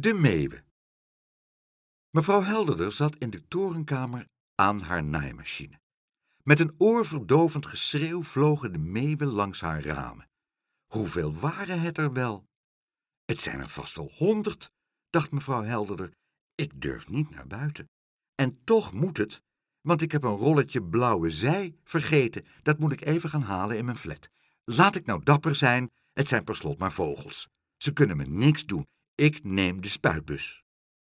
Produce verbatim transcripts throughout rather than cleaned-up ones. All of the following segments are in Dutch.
De meeuwen. Mevrouw Helderder zat in de torenkamer aan haar naaimachine. Met een oorverdovend geschreeuw vlogen de meeuwen langs haar ramen. Hoeveel waren het er wel? Het zijn er vast wel honderd, dacht mevrouw Helderder. Ik durf niet naar buiten. En toch moet het, want ik heb een rolletje blauwe zij vergeten. Dat moet ik even gaan halen in mijn flat. Laat ik nou dapper zijn, het zijn per slot maar vogels. Ze kunnen me niks doen. Ik neem de spuitbus.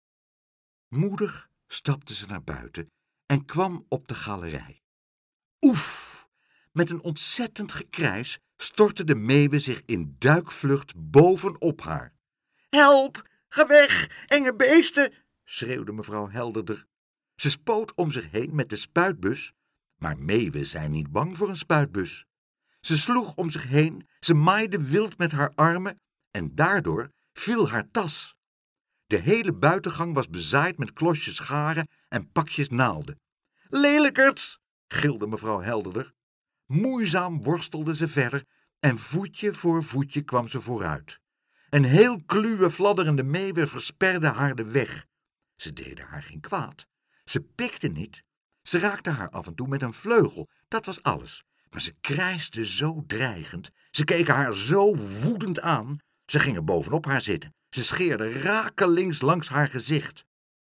Moedig stapte ze naar buiten en kwam op de galerij. Oef! Met een ontzettend gekrijs stortte de meeuwen zich in duikvlucht bovenop haar. Help! Ga weg, enge beesten! Schreeuwde mevrouw Helderder. Ze spoot om zich heen met de spuitbus, maar meeuwen zijn niet bang voor een spuitbus. Ze sloeg om zich heen, ze maaide wild met haar armen en daardoor viel haar tas. De hele buitengang was bezaaid met klosjes garen en pakjes naalden. Lelijkerts! Gilde mevrouw Helderder. Moeizaam worstelde ze verder en voetje voor voetje kwam ze vooruit. Een heel kluwe fladderende meeuwen versperde haar de weg. Ze deden haar geen kwaad. Ze pikte niet. Ze raakte haar af en toe met een vleugel, dat was alles. Maar ze krijste zo dreigend. Ze keken haar zo woedend aan. Ze gingen bovenop haar zitten. Ze scheerden rakelings langs haar gezicht.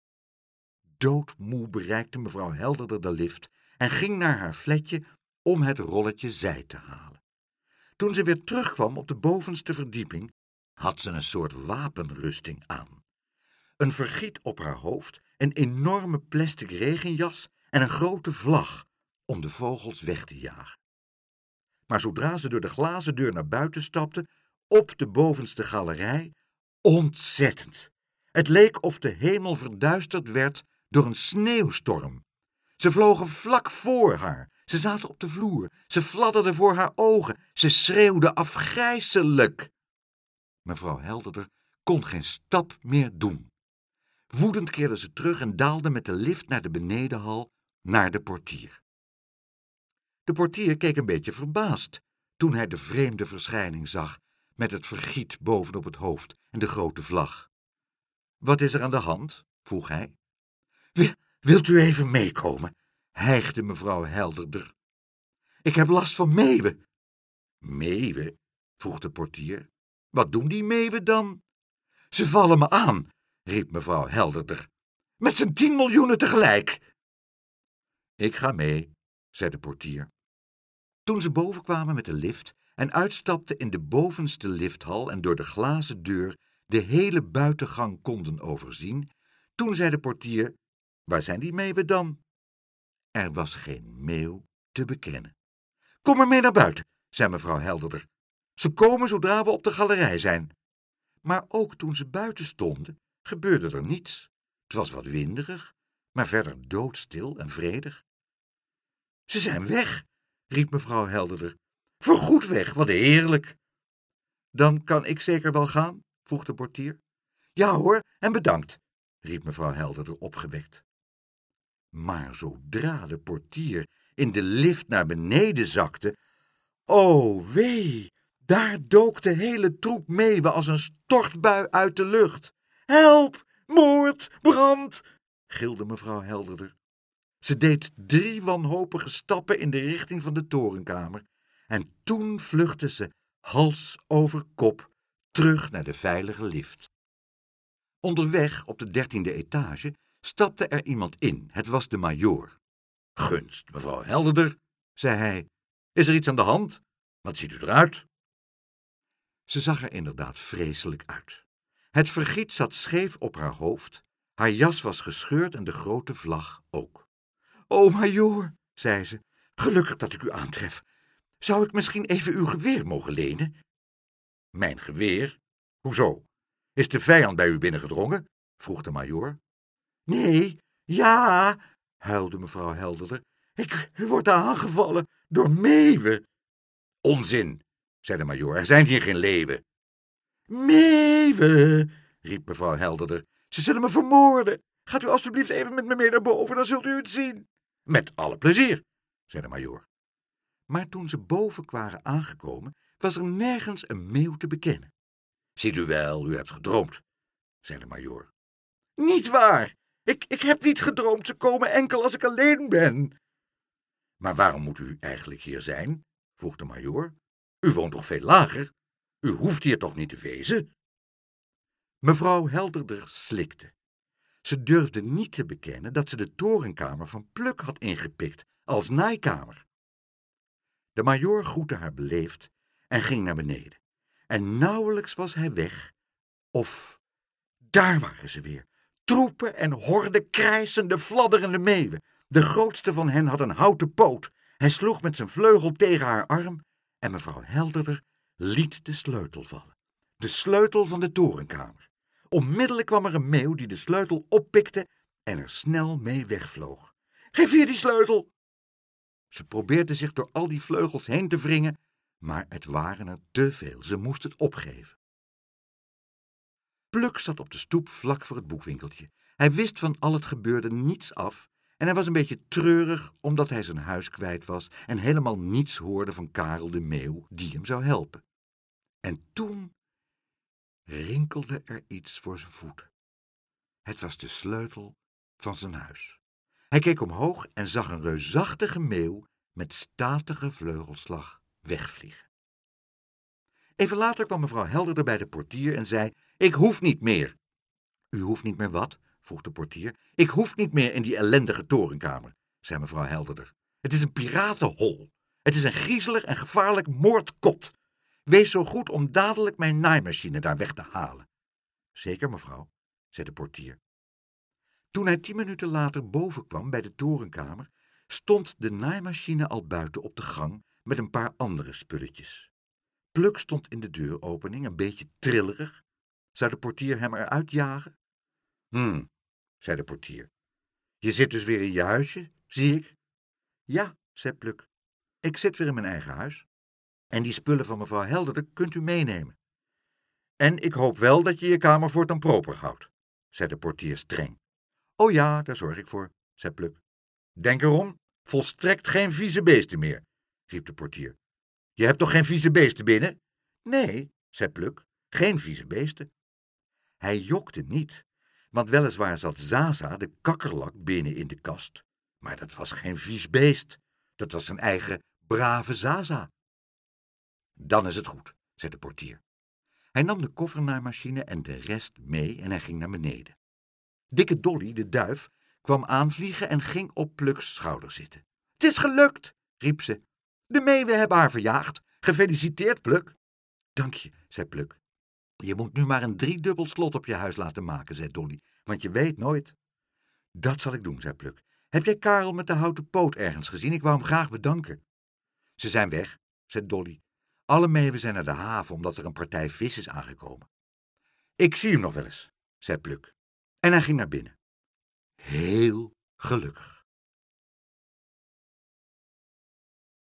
Doodmoe bereikte mevrouw Helderder de lift en ging naar haar flatje om het rolletje zij te halen. Toen ze weer terugkwam op de bovenste verdieping, had ze een soort wapenrusting aan. Een vergiet op haar hoofd, een enorme plastic regenjas en een grote vlag om de vogels weg te jagen. Maar zodra ze door de glazen deur naar buiten stapte, op de bovenste galerij, ontzettend. Het leek of de hemel verduisterd werd door een sneeuwstorm. Ze vlogen vlak voor haar. Ze zaten op de vloer. Ze fladderden voor haar ogen. Ze schreeuwden afgrijselijk. Mevrouw Helderder kon geen stap meer doen. Woedend keerde ze terug en daalde met de lift naar de benedenhal, naar de portier. De portier keek een beetje verbaasd toen hij de vreemde verschijning zag, met het vergiet bovenop het hoofd en de grote vlag. Wat is er aan de hand? Vroeg hij. Wil, wilt u even meekomen? Hijgde mevrouw Helderder. Ik heb last van meeuwen. Meeuwen? Vroeg de portier. Wat doen die meeuwen dan? Ze vallen me aan, riep mevrouw Helderder. Met z'n tien miljoenen tegelijk. Ik ga mee, zei de portier. Toen ze boven kwamen met de lift en uitstapten in de bovenste lifthal en door de glazen deur de hele buitengang konden overzien, toen zei de portier, waar zijn die meeuwen dan? Er was geen meeuw te bekennen. Kom maar mee naar buiten, zei mevrouw Helderder. Ze komen zodra we op de galerij zijn. Maar ook toen ze buiten stonden, gebeurde er niets. Het was wat winderig, maar verder doodstil en vredig. Ze zijn weg, riep mevrouw Helderder. Voorgoed weg, wat heerlijk. Dan kan ik zeker wel gaan? Vroeg de portier. Ja hoor, en bedankt, riep mevrouw Helderder opgewekt. Maar zodra de portier in de lift naar beneden zakte, o wee, daar dook de hele troep meeuwen als een stortbui uit de lucht. Help, moord, brand, gilde mevrouw Helderder. Ze deed drie wanhopige stappen in de richting van de torenkamer en toen vluchtte ze hals over kop terug naar de veilige lift. Onderweg op de dertiende etage stapte er iemand in. Het was de majoor. Gunst, mevrouw Helderder, zei hij. Is er iets aan de hand? Wat ziet u eruit? Ze zag er inderdaad vreselijk uit. Het vergiet zat scheef op haar hoofd, haar jas was gescheurd en de grote vlag ook. O, majoor, zei ze, gelukkig dat ik u aantref. Zou ik misschien even uw geweer mogen lenen? Mijn geweer? Hoezo? Is de vijand bij u binnengedrongen? Vroeg de majoor. Nee, ja, huilde mevrouw Helderder. Ik word aangevallen door meeuwen. Onzin, zei de majoor, er zijn hier geen leeuwen. Meeuwen, riep mevrouw Helderder. Ze zullen me vermoorden. Gaat u alstublieft even met me mee naar boven, dan zult u het zien. Met alle plezier, zei de majoor. Maar toen ze boven waren aangekomen, was er nergens een meeuw te bekennen. Ziet u wel, u hebt gedroomd, zei de majoor. Niet waar! Ik, ik heb niet gedroomd, ze komen enkel als ik alleen ben. Maar waarom moet u eigenlijk hier zijn? Vroeg de majoor. U woont toch veel lager? U hoeft hier toch niet te wezen? Mevrouw Helderder slikte. Ze durfde niet te bekennen dat ze de torenkamer van Pluk had ingepikt als naaikamer. De majoor groette haar beleefd en ging naar beneden. En nauwelijks was hij weg, of daar waren ze weer. Troepen en horden krijsende, fladderende meeuwen. De grootste van hen had een houten poot. Hij sloeg met zijn vleugel tegen haar arm en mevrouw Helderder liet de sleutel vallen. De sleutel van de torenkamer. Onmiddellijk kwam er een meeuw die de sleutel oppikte en er snel mee wegvloog. Geef hier die sleutel! Ze probeerde zich door al die vleugels heen te wringen, maar het waren er te veel. Ze moest het opgeven. Pluk zat op de stoep vlak voor het boekwinkeltje. Hij wist van al het gebeurde niets af en hij was een beetje treurig omdat hij zijn huis kwijt was en helemaal niets hoorde van Karel de Meeuw die hem zou helpen. En toen rinkelde er iets voor zijn voeten. Het was de sleutel van zijn huis. Hij keek omhoog en zag een reusachtige meeuw met statige vleugelslag wegvliegen. Even later kwam mevrouw Helderder bij de portier en zei: Ik hoef niet meer. U hoeft niet meer wat? Vroeg de portier. Ik hoef niet meer in die ellendige torenkamer, zei mevrouw Helderder. Het is een piratenhol. Het is een griezelig en gevaarlijk moordkot. Wees zo goed om dadelijk mijn naaimachine daar weg te halen. Zeker, mevrouw, zei de portier. Toen hij tien minuten later boven kwam bij de torenkamer, stond de naaimachine al buiten op de gang met een paar andere spulletjes. Pluk stond in de deuropening, een beetje trillerig. Zou de portier hem eruit jagen? Hm, zei de portier. Je zit dus weer in je huisje, zie ik? Ja, zei Pluk. Ik zit weer in mijn eigen huis. En die spullen van mevrouw Helderder kunt u meenemen. En ik hoop wel dat je je kamer voortaan proper houdt, zei de portier streng. O ja, daar zorg ik voor, zei Pluk. Denk erom, volstrekt geen vieze beesten meer, riep de portier. Je hebt toch geen vieze beesten binnen? Nee, zei Pluk, geen vieze beesten. Hij jokte niet, want weliswaar zat Zaza, de kakkerlak, binnen in de kast. Maar dat was geen vies beest, dat was zijn eigen brave Zaza. Dan is het goed, zei de portier. Hij nam de koffernaaimachine en de rest mee en hij ging naar beneden. Dikke Dolly, de duif, kwam aanvliegen en ging op Pluks schouder zitten. Het is gelukt, riep ze. De meeuwen hebben haar verjaagd. Gefeliciteerd, Pluk. Dank je, zei Pluk. Je moet nu maar een driedubbel slot op je huis laten maken, zei Dolly, want je weet nooit. Dat zal ik doen, zei Pluk. Heb jij Karel met de houten poot ergens gezien? Ik wou hem graag bedanken. Ze zijn weg, zei Dolly. Alle meeuwen zijn naar de haven omdat er een partij vis is aangekomen. Ik zie hem nog wel eens, zei Pluk. En hij ging naar binnen. Heel gelukkig.